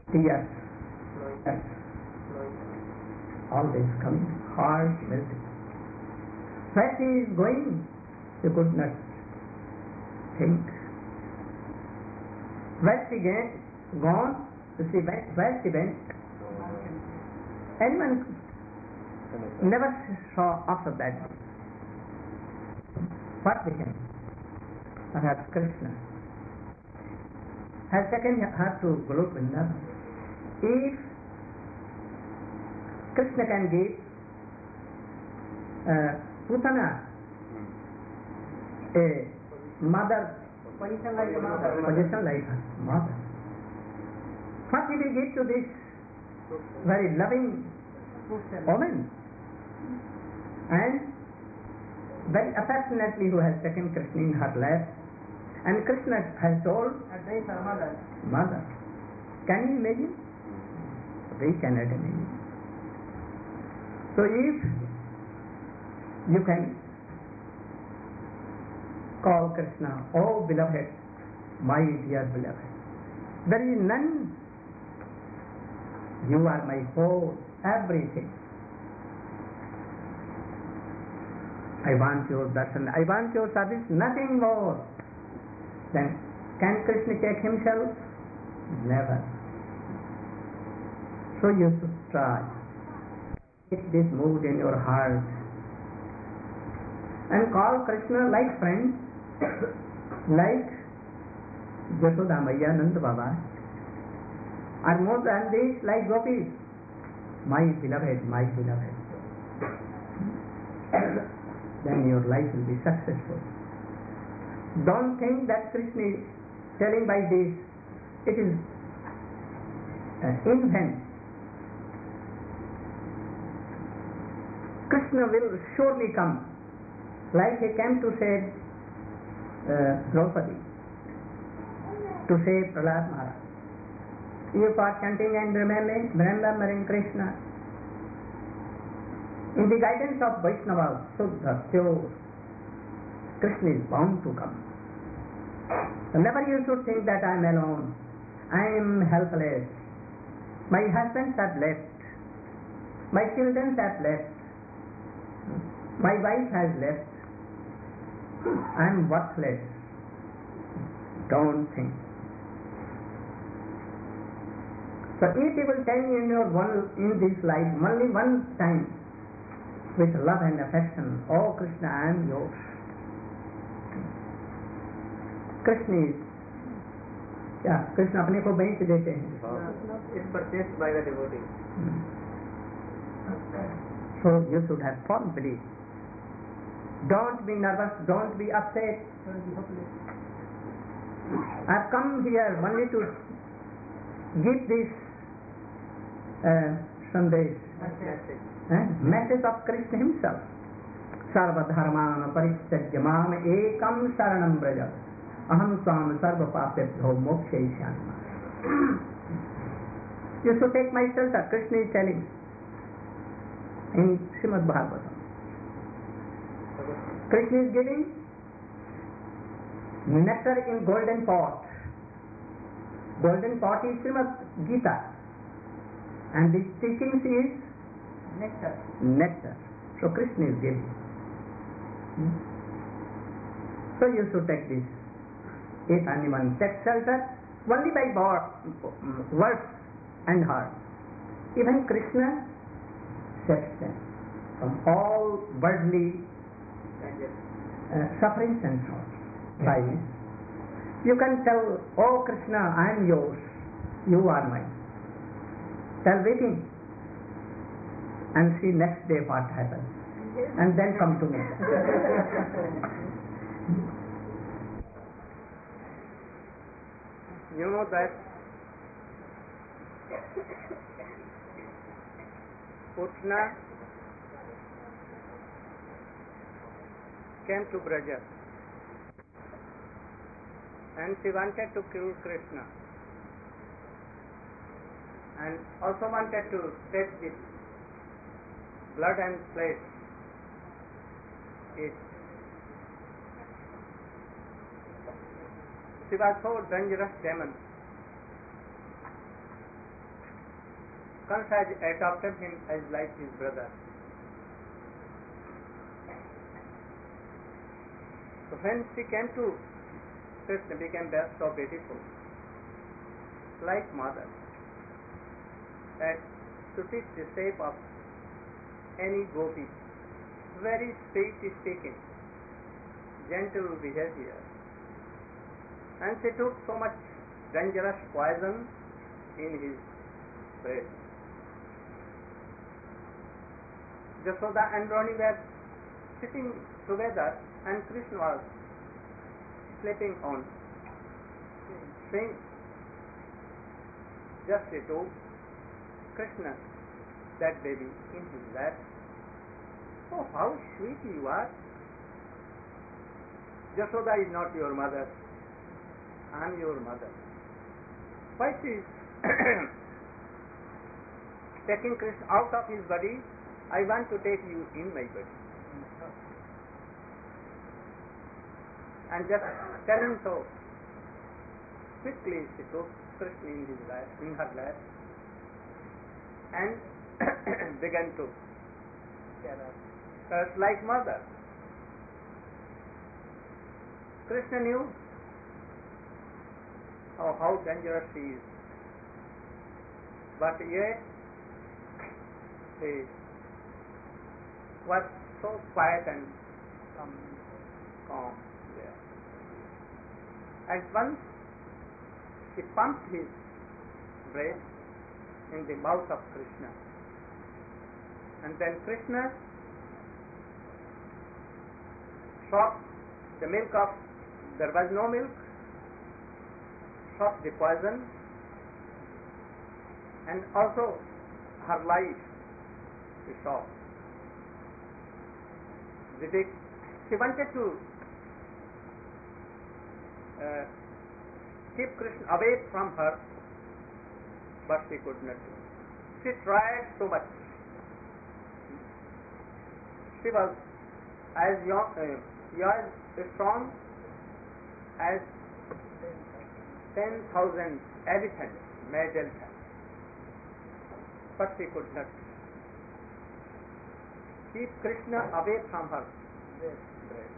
tears, tears, always coming, heart melting. Where he is going, you could not think. Where she gone, where she went, anyone never saw after that. What became? Perhaps Krishna has taken her to Golok Vrindavan. If Krishna can give Putana a mother, position like a mother, what he will give to this very loving woman and very affectionately who has taken Krishna in her lap, and Krishna has told mother. Can you imagine? We cannot imagine. So if you can call Krishna, oh beloved, my dear beloved, there is none. You are my whole, everything. I want your darshan, I want your service, nothing more. Then can Krishna take himself? Never. So you should try. Get this mood in your heart and call Krishna like friend, like Yashoda Maya, Nanda Baba, or more than this, like gopis, my beloved, my beloved. Then your life will be successful. Don't think that Krishna is telling by this, it is invent. Krishna will surely come, like he came to save Draupadi, to save Prahlad Maharaj. You are chanting and remembering Krishna. In the guidance of Vaishnava, Suddha, pure, Krishna is bound to come. So never you should think that I am alone, I am helpless, my husbands have left, my children have left, my wife has left, I am worthless. Don't think. So if you will tell me in this life only one time with love and affection, oh Krishna, I am yours. Krishna is, Krishna अपने को बेच देते हैं. It's purchased by the devotee. So you should have firm belief. Don't be nervous, don't be upset. I have come here only to give this sandesh, message of Krishna himself. Sarva dharmana parityajya mam ekam saranam braja aham swam sarva papebhyo mokshayishyami. You should take my shelter, Krishna is telling in Srimad Bhagavatam. Krishna is giving nectar in golden pot. Golden pot is Srimad Gita, and the teachings is nectar. So Krishna is giving. So you should take this. If anyone takes shelter only by words and heart, even Krishna saves them from all worldly sufferings and sorrows. By this, you can tell, oh Krishna, I am yours, you are mine. Tell waiting and see next day what happens, and then come to me. You know that Putna came to Braja and she wanted to kill Krishna and also wanted to taste this blood and flesh. She was so dangerous demon. Kansa had adopted him as like his brother. So when she came to Krishna, became so beautiful, like mother, that to take the shape of any gopi, very sweet speaking, gentle behavior, and she took so much dangerous poison in his bread. Jashoda and Rani were sitting together, and Krishna was sleeping on swing. Just she took Krishna, that baby, in his lap. Oh, how sweet you are! Jashoda is not your mother. I am your mother. Why she is taking Krishna out of his body? I want to take you in my body. And just telling so, quickly she took Krishna in her lap, and began to curse like mother. Krishna knew how dangerous she is, but yet he was so quiet and calm there. At once he pumped his bread in the mouth of Krishna, and then Krishna shocked the milk of, there was no milk, shocked the poison, and also her life he shocked. She wanted to keep Krishna away from her, but she could not do. She tried so much. She was as strong as 10,000 elephants, mad elephants, but she could not keep Krishna away from her breast.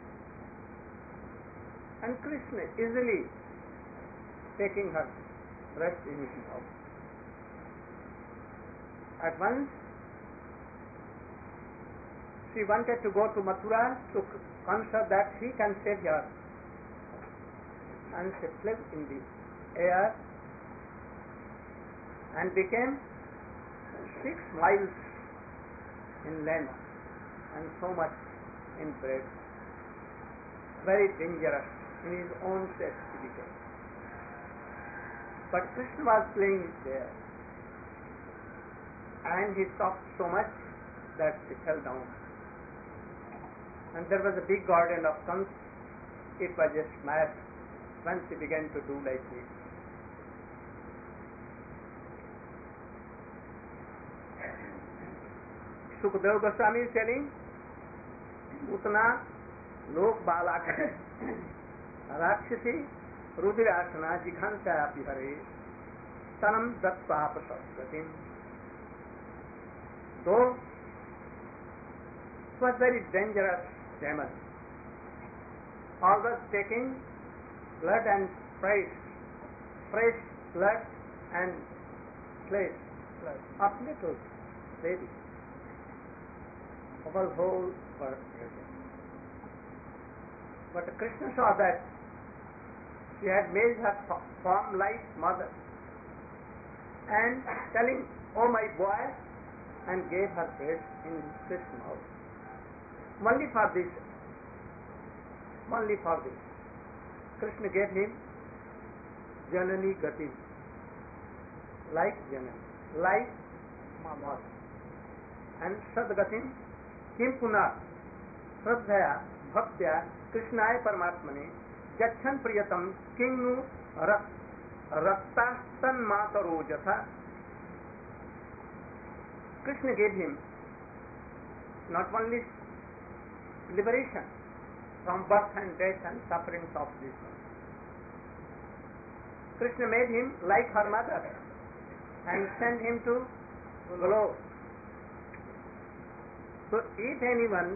And Krishna easily taking her breast in his mouth. At once she wanted to go to Mathura to Kamsa that he can save her, and she flew in the air and became 6 miles in length and so much in breadth. Very dangerous in his own shape he became. But Krishna was playing there, and he stopped so much that he fell down. And there was a big garden of Kans. It was just smashed once he began to do like this. Sukadeva Goswami is telling, Utana lok balak rakshasi rudirasana jighansa apihare tanam dattva pasasvatim. Though it was very dangerous demon, always taking blood and fresh blood and flesh of little baby. Our whole world. But Krishna saw that she had made her form like mother, and telling, "Oh my boy," and gave her bread in Krishna's mouth. Only for this, Krishna gave him Janani Gati, like Janani, like mother, and Sadgatim. Kim Puna Shraddhaya Bhaktya Krishnaya Paramatmane Jachan Priyatam Kingnu Raktastan Mataro Jatha. Krishna gave him not only liberation from birth and death and sufferings of this world. Krishna made him like her mother and sent him to Golo. So if anyone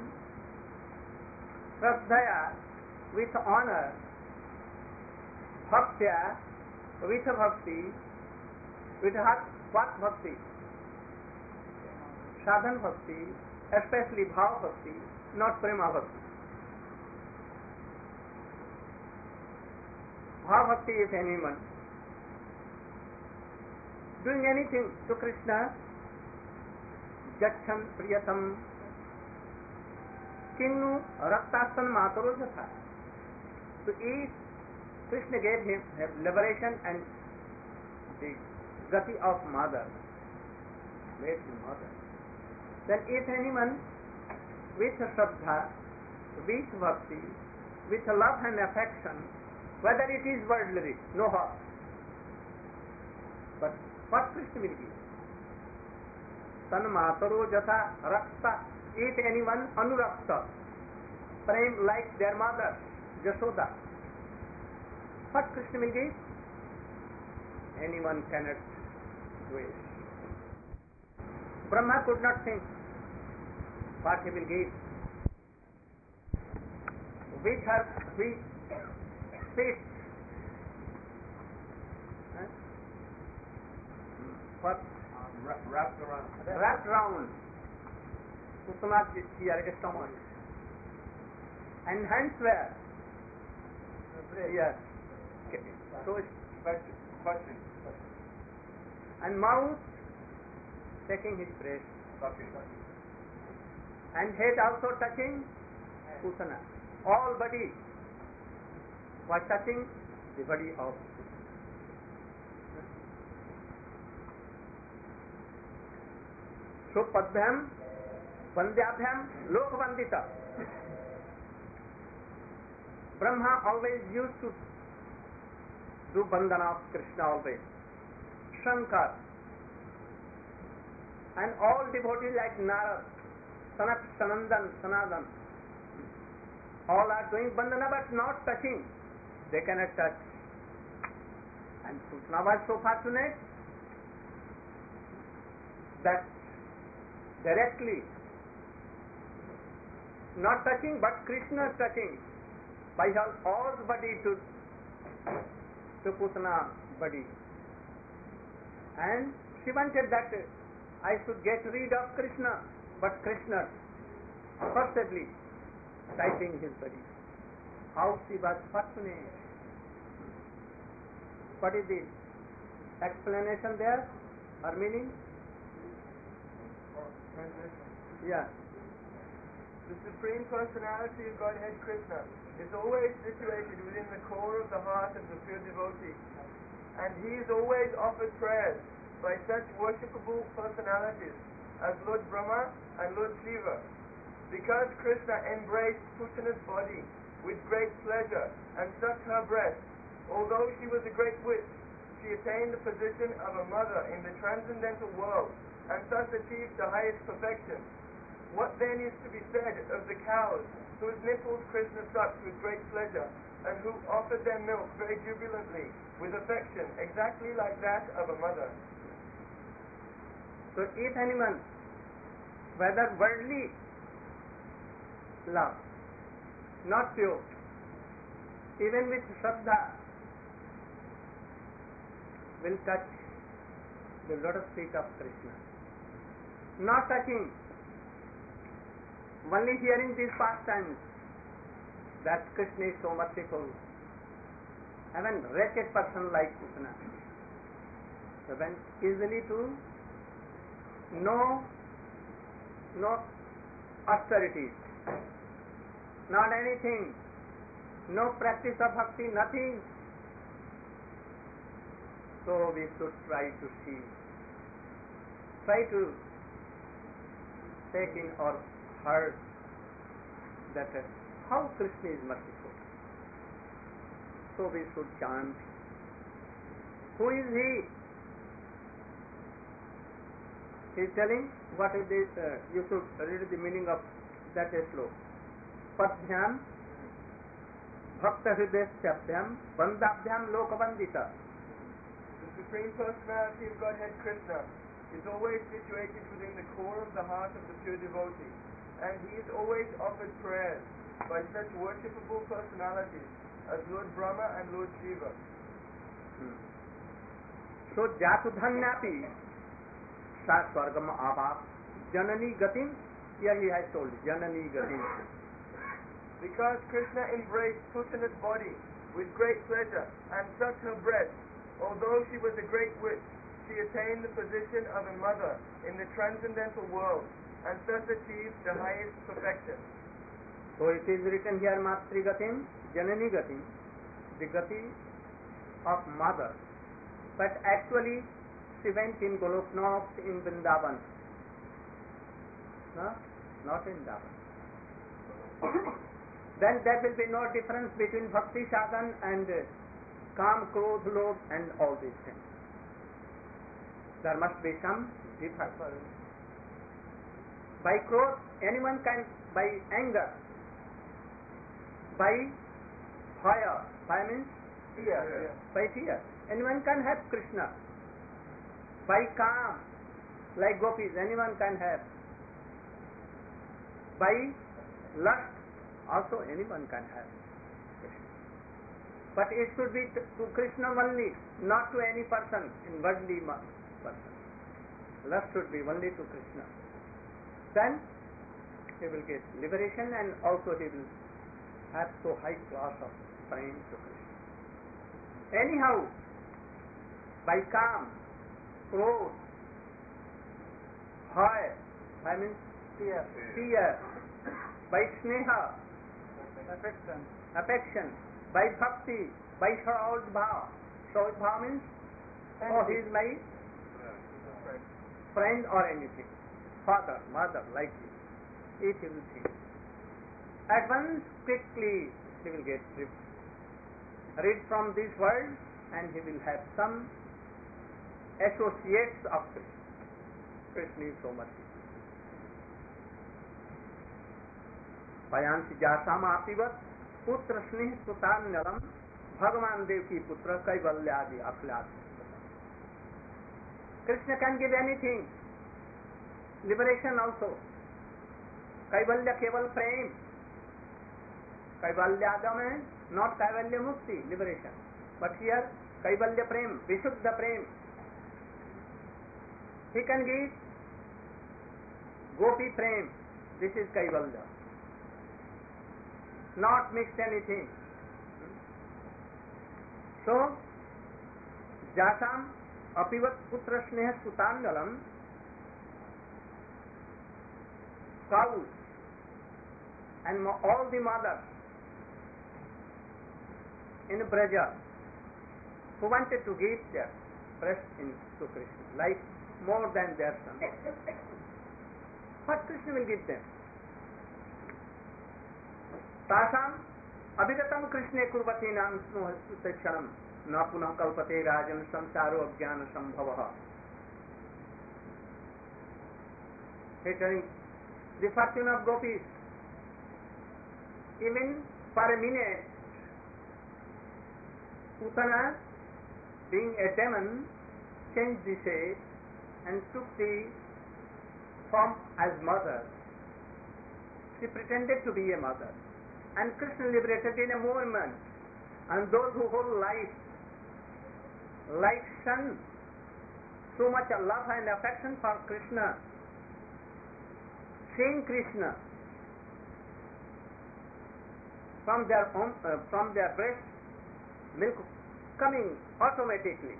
Shraddhaya with honor, Bhaktya with bhakti, with what bhakti? Sadhan bhakti, especially bhav bhakti, not prema bhakti. Bhav bhakti, if anyone doing anything to Krishna, Jachan Priyatam Kinnu Raktastan Mataro Jatha. So if Krishna gave him liberation and the gati of mother, made him mother, then if anyone with Shraddha, with bhakti, with love and affection, whether it is worldly, no harm. But what Krishna will give? Tan mataro jatha rakta. If anyone anurakta, prem like their mother, Jashoda, what Krishna will give? Anyone cannot wish. Brahma could not think what he will give. With her sweet feet, what? Wrapped around Kusama's stomach. And hands were? Yes. So Question. and mouth taking his breast. And head also touching Kusana. All body was touching the body of So Padbhyam, Vandhyabhyam, Lokvandita. Brahma always used to do Bandhana of Krishna always. Shankar. And all devotees like Narad, Sanat, Sanandan, Sanadan, all are doing Bandhana but not touching. They cannot touch. And Krishna was so fortunate that directly, not touching but Krishna touching by her all body to Putana body. And she wanted that I should get rid of Krishna, but Krishna forcibly touching his body. How she was fortunate. What is the explanation there or meaning? Yeah. The Supreme Personality of Godhead Krishna is always situated within the core of the heart of the pure devotee, and he is always offered prayers by such worshipable personalities as Lord Brahma and Lord Shiva. Because Krishna embraced Putana's body with great pleasure and sucked her breast, although she was a great witch, she attained the position of a mother in the transcendental world and thus achieved the highest perfection. What then is to be said of the cows whose nipples Krishna sucked with great pleasure and who offered their milk very jubilantly with affection exactly like that of a mother? So if anyone, whether worldly love, not pure, even with Shraddha, will touch the lotus feet of Krishna. Not touching, only hearing these pastimes, that Krishna is so merciful. Even wretched person like Krishna, so when easily to no austerities, not anything, no practice of bhakti, nothing. So we should try to take in our heart that how Krishna is merciful. So we should chant. Who is he? He is telling what is this. You should read the meaning of that sloka. Padbhyam, Bhakta Hridayashyabhyam, Bandabhyam Lokavandita. The Supreme Personality of Godhead Krishna is always situated within the core of the heart of the pure devotee, and he is always offered prayers by such worshipable personalities as Lord Brahma and Lord Shiva. So Jatudhanyapi sa swargam abap janani gatim. Here he has told janani gatim. Because Krishna embraced Pusana's body with great pleasure and sucked her breast, although she was a great witch, she attained the position of a mother in the transcendental world and thus achieved the highest perfection. So it is written here Matri Gatim, Janani Gatim, the Gati of mother. But actually she went in Golok, not in Vrindavan. No? Not in Vrindavan. Then there will be no difference between Bhakti Sadhan and Kam, Krodh, Lobh and all these things. There must be some difference. By Krodh, anyone can, by anger, by fire, fire means Fear. by fear, anyone can have Krishna. By Kam, like gopis, anyone can have. By lust, also anyone can have Krishna. But it should be to Krishna only, not to any person in worldly person. Lust should be only to Krishna. Then he will get liberation and also he will have so high class of praying to Krishna. Anyhow, by Kam, Krodh, Bhaya, I mean fear, by Sneha, affection, by Bhakti, by Shraud Bhav. Shraud Bhav means, oh, he is my friend or anything. Father, mother, like this. If he will think. At once, quickly, he will get rid from this world and he will have some associates of Krishna. Krishna is so much. Payansi jasama apivat putra snih sutanyalam Bhagavan Devki putra kaivalyadi akhlad. Krishna can give anything. Liberation also. Kaivalya keval prem. Kaivalyada means not Kaivalya Mukti, liberation. But here Kaivalya prem, Vishuddha prem. He can give Gopi prem. This is Kaivalya. Not mixed anything. So, Jasam apivat putra sneha sutangalam, cows and all the mothers in Braja who wanted to give their breast to Krishna, like more than their son. What Krishna will give them? Tasam abhigatam Krishne kurvati nam snuhakshanam na punah kalpate rajan samsaro ajnana sambhavaha. Telling the fortune of gopis. Even for a minute, Putana, being a demon, changed the shape and took the form as mother. She pretended to be a mother. And Krishna liberated in a moment. And those who hold life, like sun, so much love and affection for Krishna, seeing Krishna from their breast, milk coming automatically.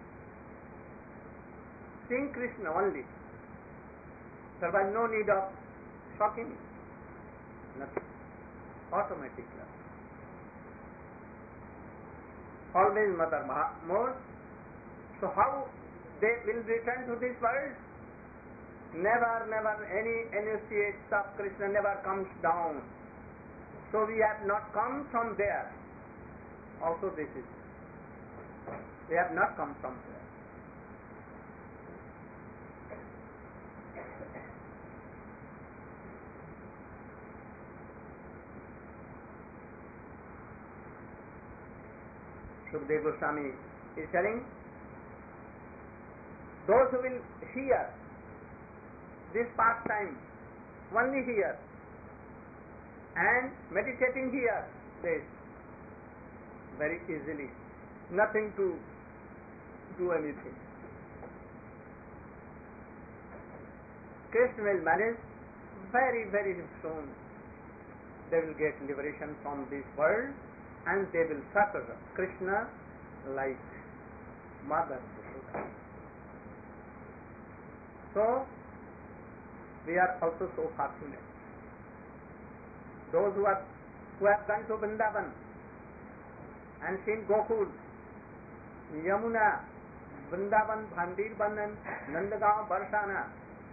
Seeing Krishna only. There was no need of shocking. Nothing. Automatic love. Always mother more. So how they will return to this world? Never any initiates of Krishna never comes down. So we have not come from there. Also this is. We have not come from there. Sukadeva Goswami is telling, those who will hear this pastime only here and meditating here, this very easily, nothing to do anything. Krishna will manage very, very soon. They will get liberation from this world and they will suffer Krishna like Mother Yashoda. So, we are also so fortunate. Those who have gone to Vrindavan and seen Gokul, Yamuna, Vrindavan, Bhandirban and Nandagaon, Barsana,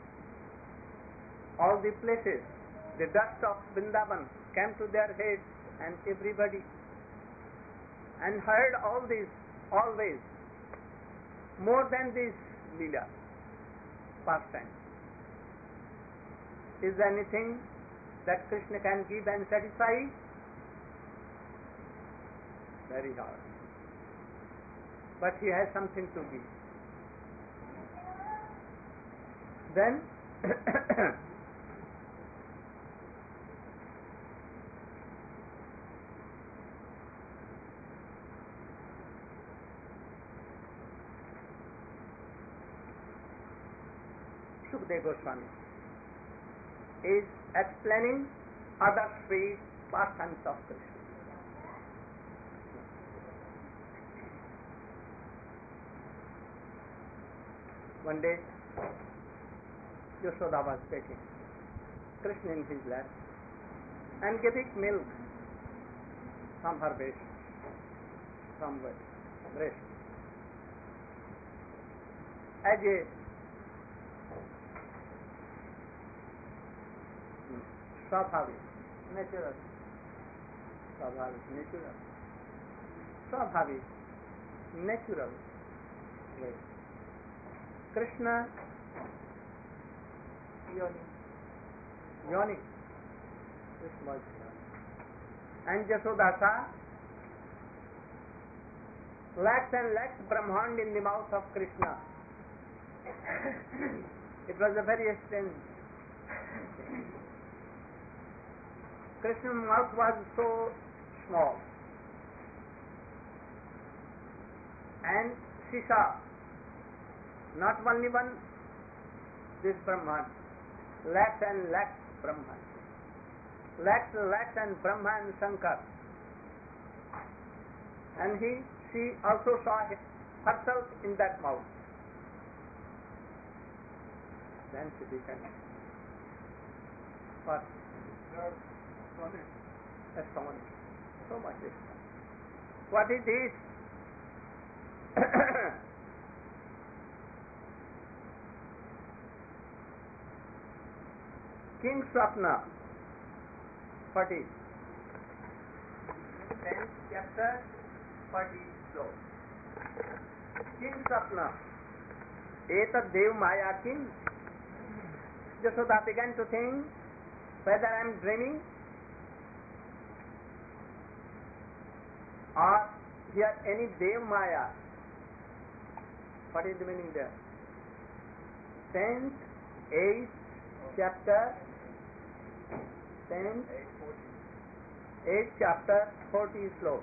all the places, the dust of Vrindavan came to their heads and everybody, and heard all this always, more than this Leela pastime. Is there anything that Krishna can give and satisfy? Very hard. But he has something to give. Then Shukdev Goswami is explaining other three pastimes of Krishna. One day, Yashoda was taking Krishna in his lap and giving milk from her breast, as a Swabhavik, natural way. Krishna Yoni, this was and Yashodasa lakhs and lakhs Brahmand in the mouth of Krishna. It was a very strange. Krishna's mouth was so small, and she saw not only one this Brahman, lakhs and lakhs Brahman, lakhs and lakhs and Brahma and Shankar, and she also saw herself in that mouth. Then she became what? Astonished. So much astonished. What is this? King Swapna, 40. 10th chapter, 40 sloka. King Swapna, Etad Dev Maya King. Yashoda began to think whether I am dreaming or here any Dev Maya. What is the meaning there? 10th, 8th chapter, 10th, 8th chapter, 40 sloka.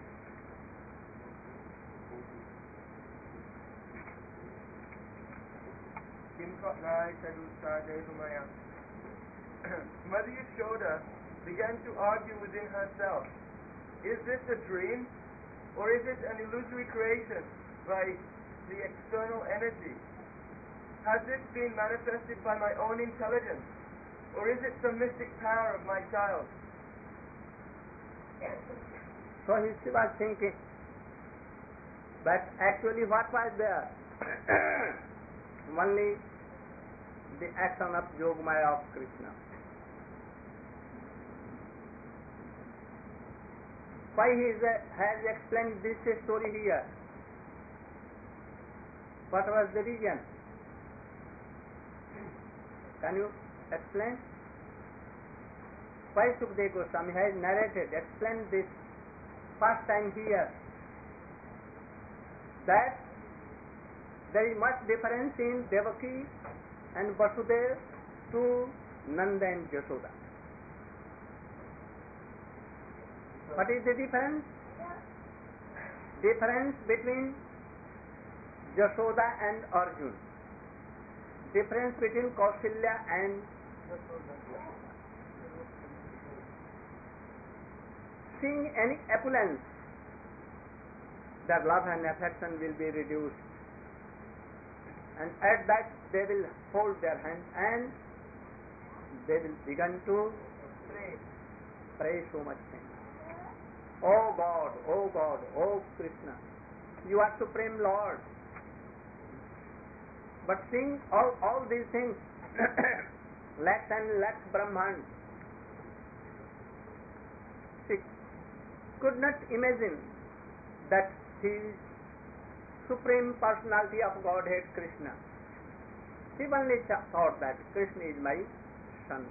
Mother Yashoda began to argue within herself, is this a dream or is it an illusory creation by the external energy? Has this been manifested by my own intelligence or is it some mystic power of my child? So she was thinking, but actually what was there? Only the action of Yogamaya of Krishna. Why he has explained this story here? What was the reason? Can you explain? Why Shukdev Goswami has narrated, explained this first time here, that there is much difference in Devaki and Vasudev to Nanda and Yashoda. What is the difference? Difference between Yashoda and Arjun. Difference between Kausalya and seeing any opulence, their love and affection will be reduced, and at that they will hold their hands and they will begin to pray so much things. Oh God, oh God, oh Krishna, you are Supreme Lord. But seeing all these things, lakhs and lakhs Brahman, she could not imagine that he is Supreme Personality of Godhead Krishna. She only thought that Krishna is my son.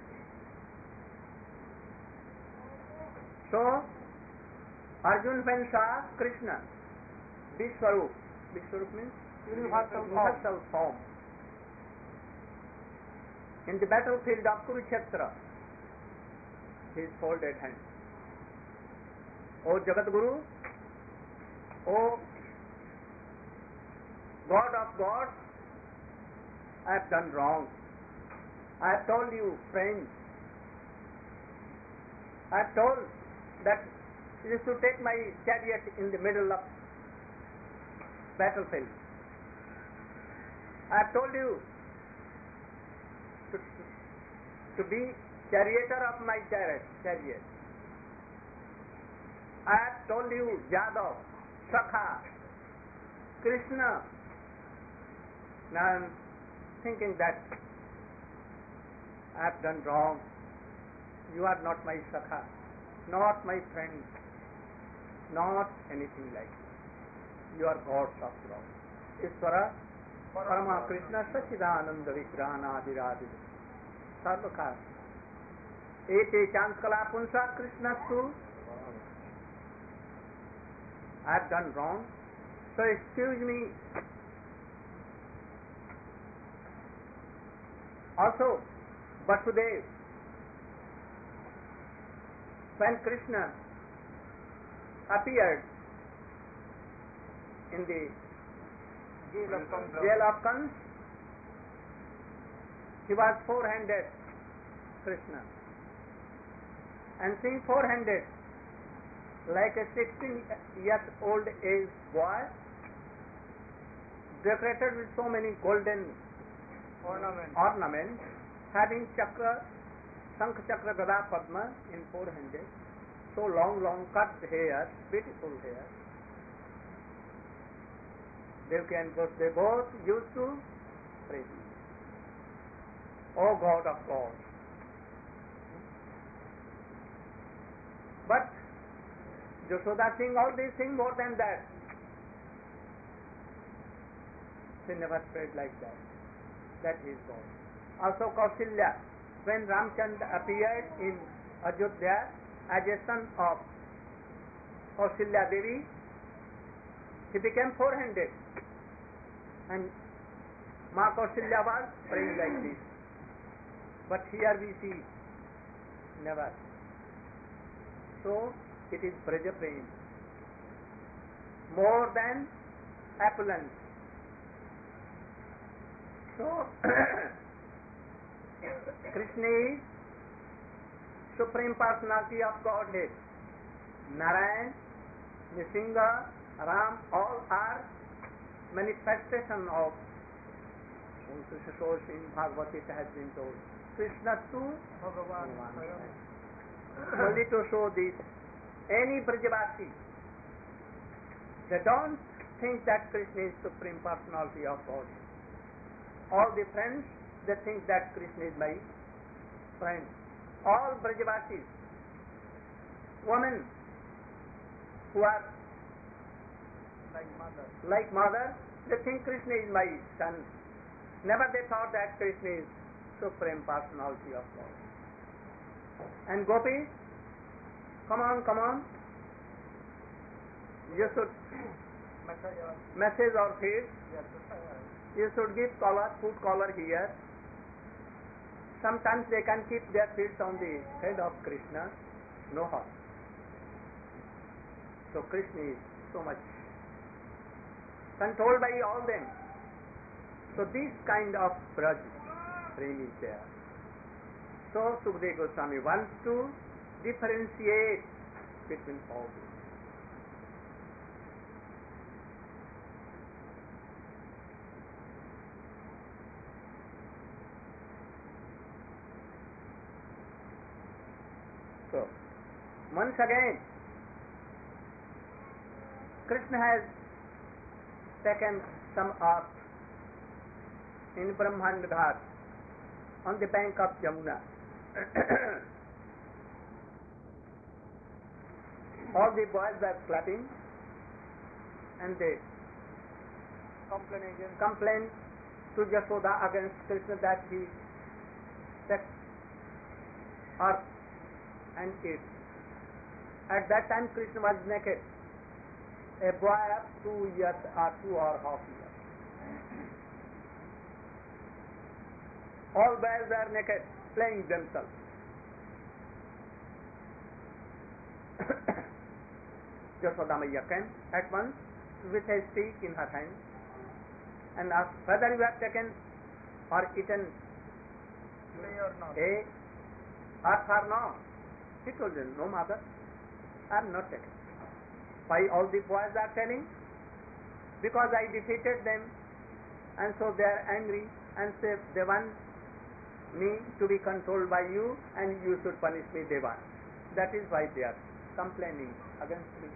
So, Arjun when saw Krishna, Vishwarup. Vishwarup means universal form. In the battlefield of Kurukshetra, his folded hands. O Jagat Guru, O God of gods, I have done wrong. I have told you, friends, I have told that you should take my chariot in the middle of battlefield. I have told you to be charioteer of my chariot. I have told you, Yadav, Sakha, Krishna. Now I am thinking that I have done wrong. You are not my Sakha, not my friend, not anything like that. You are gods after all. Isvara, Parama Krishna, Sachidananda Vigrahanadiradir. Sarvakar. Ete Chanskala Punsa Krishnastu. I have done wrong. So excuse me. Also, Vasudev, when Krishna appeared in the jail of Kans, he was four-handed, Krishna. And seeing four-handed, like a 16-year-old age boy, decorated with so many golden ornaments, having chakra, Shankh Chakra Gada Padma in four-handed, so long cut hair, beautiful hair. Devaki and Vasudeva both used to pray. O God of God. But Yashoda seeing all these things, more than that, she never prayed like that. That is God. Also Kausalya, when Ramchandra appeared in Ayodhya as a son of Kausalya Devi, he became four-handed. And Ma Kausalya was praying like this. But here we see, never. So, it is Braja Prem. More than opulence. So, Krishna is Supreme Personality of Godhead. Narayan, Nrsimha, Ram, all are manifestation of Krishna. So in Bhagavad Gita has been told. Krishna to Bhagavan. Only to show this. Any Brajavasi, they don't think that Krishna is Supreme Personality of God. All the friends, they think that Krishna is my friend. All Brajavasis, women who are like mother, they think Krishna is my son. Never they thought that Krishna is Supreme Personality of God. And gopis, come on. You should message or feed. You should give collar, food collar here. sometimes they can keep their feet on the head of Krishna, no harm. So Krishna is so much controlled by all them. So this kind of Braj prem is there. So Sukadeva Goswami wants to differentiate between all these. So, once again, Krishna has taken some earth in Brahmand Ghat on the bank of Yamuna. All the boys were clapping and they complained to Yashoda against Krishna that he took earth and ate. At that time Krishna was naked, a boy of 2 years or 2.5 years. All boys were naked, playing themselves. Yashoda Maiya came at once with a stick in her hand and asked whether you have taken or eaten a earth or not. She told them, no mother, I have not taken. Why all the boys are telling? Because I defeated them and so they are angry and say they want me to be controlled by you and you should punish me, they want. That is why they are complaining against me.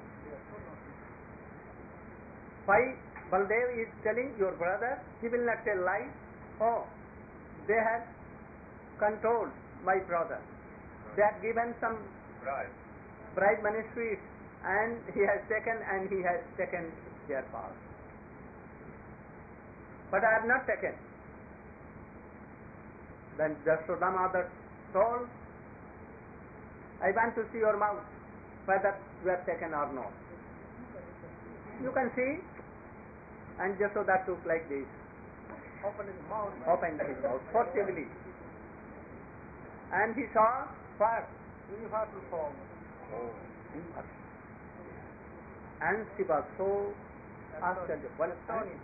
Why Baldev is telling your brother, he will not tell lies. Oh, they have controlled my brother. They have given some bribe money sweets and he has taken their power. But I have not taken. Then Yashoda mother told, I want to see your mouth, whether you have taken or not. You can see. And Yashoda took like this. Opened his mouth forcibly. And he saw what? Universal form. Oh, universal. And she was so astonished.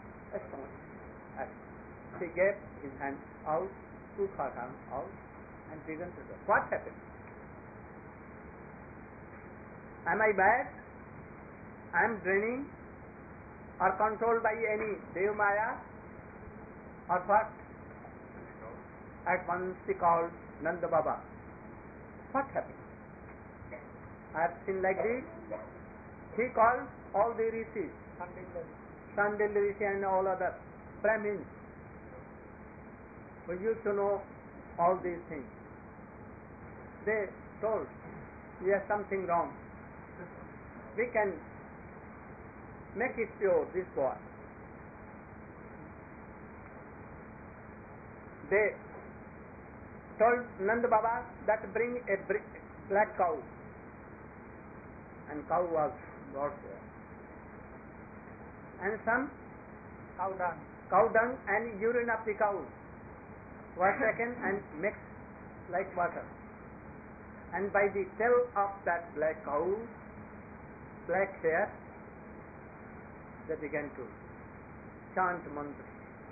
She gave his hand out, took her hand out, and began to say, what happened? Am I bad? I am draining or controlled by any Dev Maya or what? At once she called Nanda Baba. What happened? I have seen like this. He called all the rishis, Sandil Rishi and all other Brahmins who used to know all these things. They told, yes, something wrong. We can make it pure, this boy. They told Nanda Baba that bring a black cow. And cow was brought there. And some cow dung and urine of the cow was taken and mixed like water. And by the tail of that black cow, black hair, they began to chant mantra.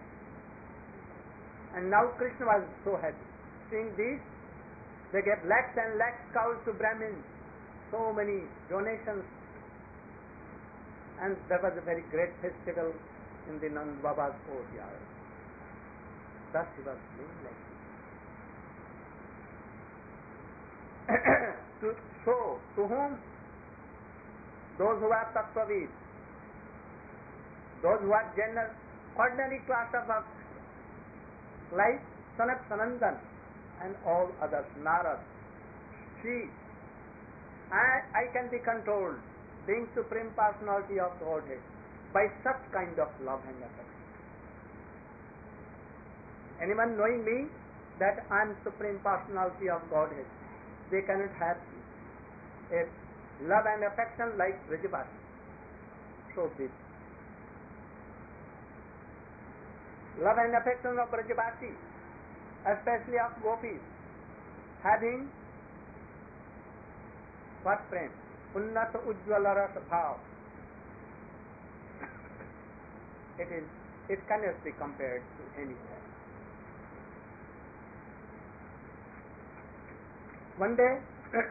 And now Krishna was so happy. Seeing this, they gave lakhs and lakhs cows to Brahmins, so many donations. And there was a very great festival in the Nand Baba's courtyard. Thus he was doing like this. To whom? Those who are Tattvavid, those who are general, ordinary class of us, like Sanat Sanandan and all others, Narad, Shri, I can be controlled, being Supreme Personality of Godhead, by such kind of love and affection. Anyone knowing me that I am Supreme Personality of Godhead, they cannot have a love and affection like Vrajapati. So this love and affection of Vrajapati especially of gopis, having what prem? Unnat ujjwala ras bhav. It cannot be compared to anywhere. One day,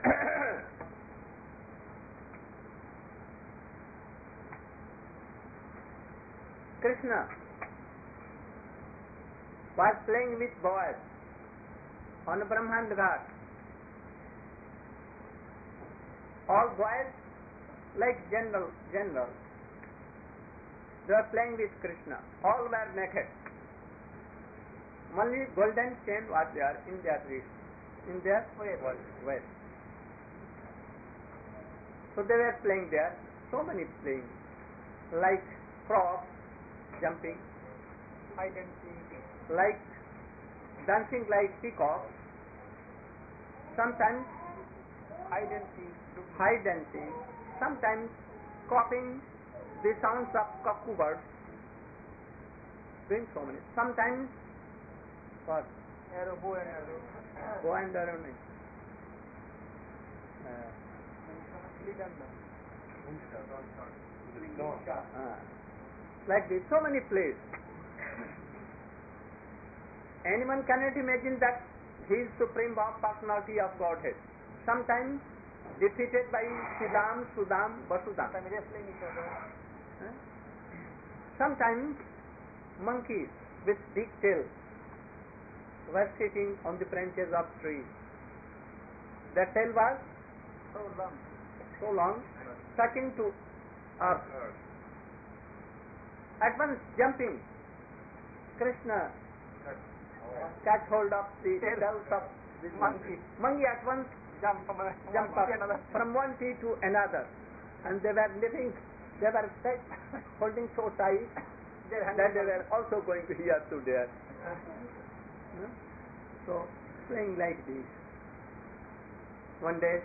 Krishna was playing with boys on Brahmand Ghat. All boys like general. They were playing with Krishna. All were naked. Only golden chain was there in their wrist, in their waist. So they were playing there. So many playing, like frogs, jumping, hide and seek, like dancing like peacocks. Sometimes hide and seek, sometimes copying the sounds of cuckoo birds, doing so many. Sometimes what? bow and arrow. Bow and arrow. Like this, so many plays. Anyone cannot imagine that he is Supreme Personality of Godhead. Sometimes defeated by Siddham, Sudam, Vasudam. Sometimes monkeys with big tails were sitting on the branches of trees. Their tail was so long, touching to earth. At once jumping, Krishna catch hold of the tails of this monkey. Monkey at once jump up from one tree to another, and they were living. They were holding so tight that they were also going to here to there. So playing like this. One day,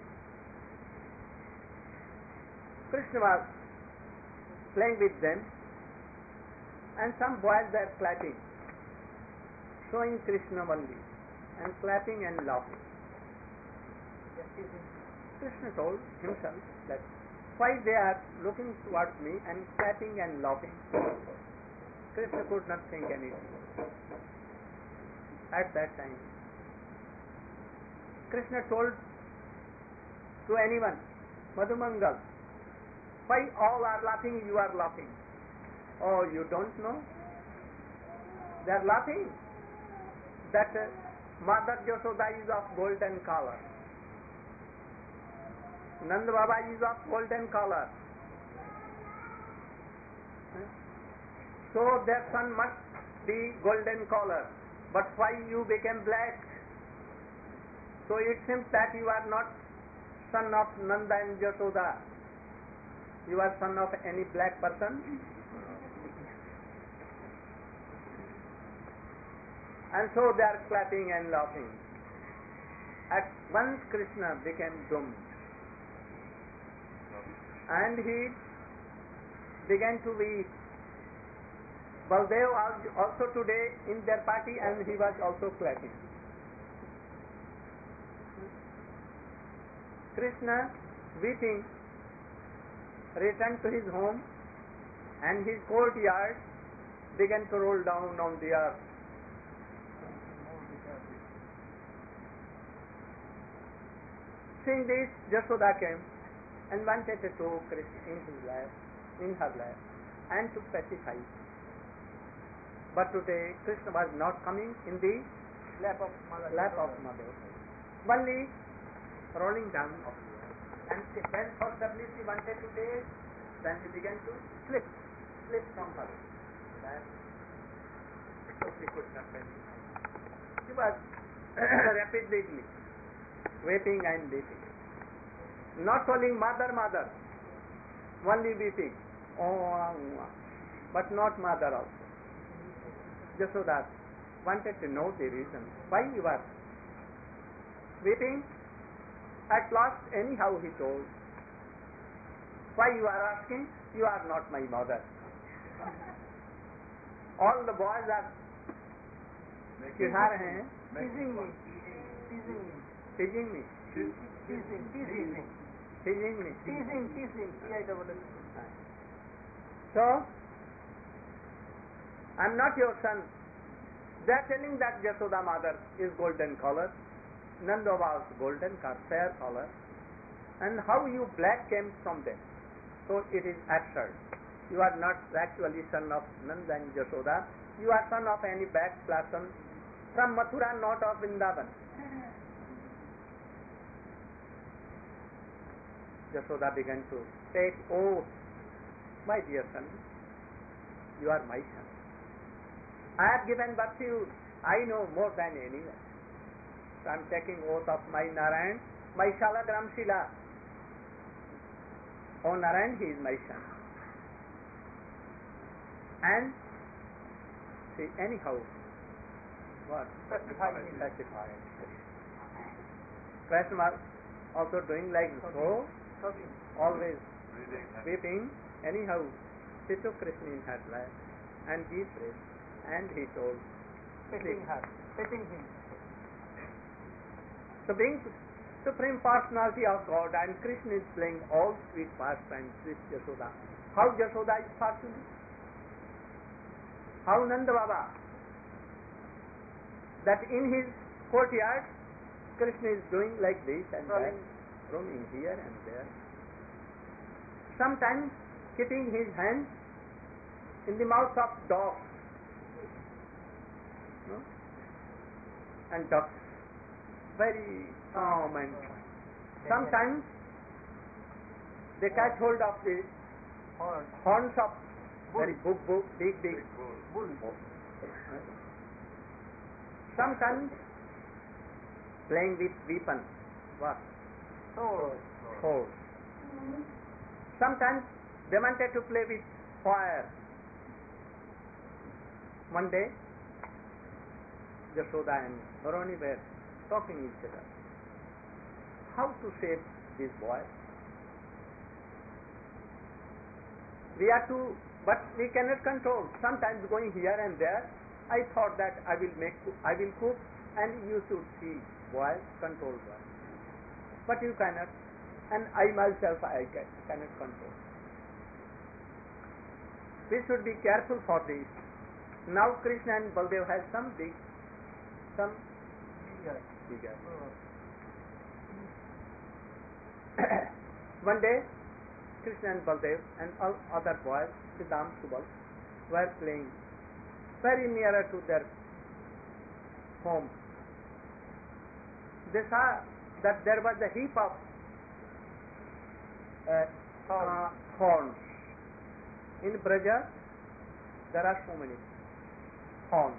Krishna was playing with them, and some boys were clapping, showing Krishna only, and clapping and laughing. Krishna told himself that why they are looking towards me and clapping and laughing. Krishna could not think anything. At that time, Krishna told to anyone, Madhumangal, why all are laughing, you are laughing? Oh, you don't know? They are laughing that Mother Yashoda is of golden color. Nanda Baba is of golden color. So their son must be golden color. But why you became black? So it seems that you are not son of Nanda and Yashoda. You are son of any black person. And so they are clapping and laughing. At once Krishna became doomed. And he began to weep. Baldev was also today in their party, and he was also clapping. Krishna, weeping, returned to his home, and his courtyard began to roll down on the earth. Seeing this, Yashoda came and wanted to take Krishna in her lap, and to pacify. But today Krishna was not coming in the lap of mother, only rolling down of the earth. And when forcibly she wanted to take, then he began to slip from her lap. So she could not pacify. She was rapidly weeping and weeping. Not calling mother, only weeping. But not mother also. Yashoda wanted to know the reason why you are weeping. At last, anyhow, he told, why you are asking? You are not my mother. All the boys are चिढ़ा रहे हैं, teasing me, teasing me, teasing me, teasing, teasing me, teasing me. teasing, T-I-double-S. So, I'm not your son. They are telling that Yashoda mother is golden color, Nanda was golden color, fair color, and how you black came from them. So it is absurd. You are not actually son of Nanda and Yashoda. You are son of any black person from Mathura, not of Vrindavan. Yashoda began to take oath. My dear son, you are my son. I have given birth to you. I know more than anyone. So I am taking oath of my Narayan, my Shalagram Shila. Oh Narayan, he is my son. And see, anyhow, what? Satisfied. Krishna was also doing like so, Talking. always weeping. Anyhow, she took Krishna in her lap and gave praise. And he told, Petting her, petting him. so being Supreme Personality of God and Krishna is playing all sweet pastimes with Yashoda. How Yashoda is fortunate? How Nanda Baba? That in his courtyard, Krishna is doing like this and that, roaming here and there. Sometimes keeping his hand in the mouth of dogs. No? And ducks. Very calm and sometimes they catch hold of the horns of very big Bull. Sometimes playing with weapons. What? Swords. Sometimes they wanted to play with fire. One day, Yashoda and Bharani were talking each other. How to save this boy? We are to, but we cannot control. Sometimes going here and there. I thought that I will cook, and you should see boy, control boy. But you cannot, and I myself cannot control. We should be careful for this. Now Krishna and Baldev have some bigger. One day, Krishna and Baldev and all other boys, Siddham, Subal, were playing very nearer to their home. They saw that there was a heap of thorns. In Braja, there are so many thorns.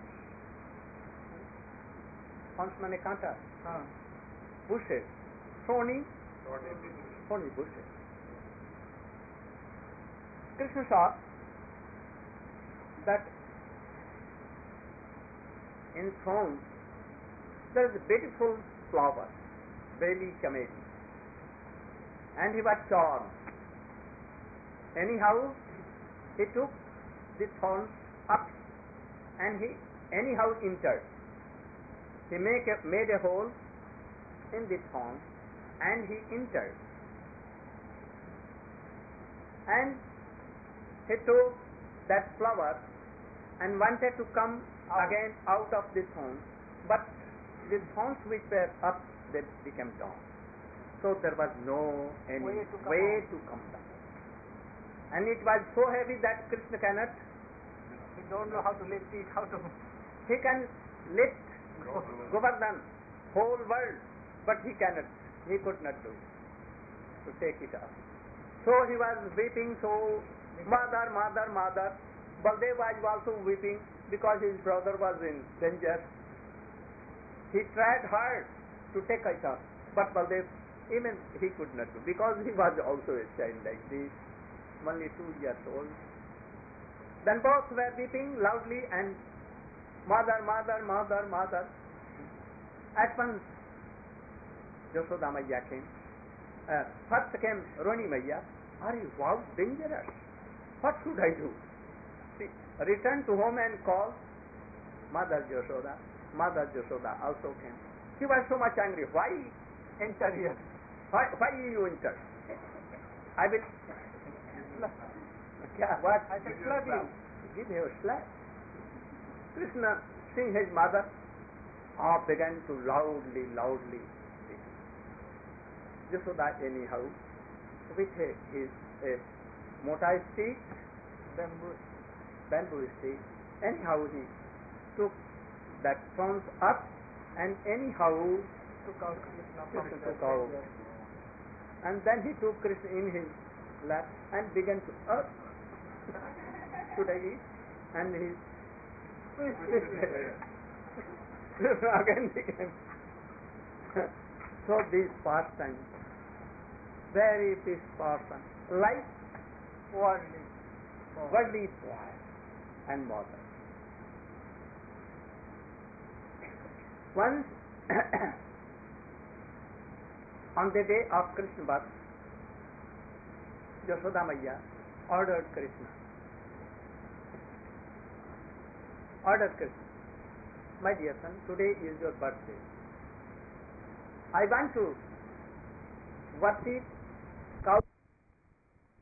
Thorns means kanta. Bushes. Thorny bushes. Krishna saw that in thorns there is a beautiful flower, Beli Chameli, and he was charmed. Anyhow, he took the thorns up and he anyhow entered. He made a hole in the thorn and he entered. And he took that flower and wanted to come again out of the thorn, but the thorns which were up, they became down. So there was no any way to come down. And it was so heavy that Krishna cannot. He don't know how to lift it, how to. He can lift Govardhan, whole world, but he cannot. He could not do to take it up. So he was weeping. So mother. Baldev was also weeping because his brother was in danger. He tried hard to take it up, but Baldev, even he could not do because he was also a child like this, only 2 years old. Then both were weeping loudly and mother. At once Yashoda Maiya came. First came Roni Maiya. Are you wow, dangerous? What should I do? See, return to home and call Mother Yashoda. Mother Yashoda also came. She was so much angry. Why enter here? Why you enter? I will. What? I shall slap you. Give him a slap. Krishna, seeing his mother, began to loudly speak. Yashoda anyhow, with a mota stick, bamboo stick, anyhow he took that prawns up and anyhow Took out Krishna from Krishna the took out. finger. And then he took Krishna in his lap and began to should I eat? And he Krishna again became so these pastimes, very peaceful pastime, like Worldly. worldly boy and mother. Once on the day of Krishna birth, Yashoda Maya ordered Krishna, my dear son, today is your birthday. I want to worship cow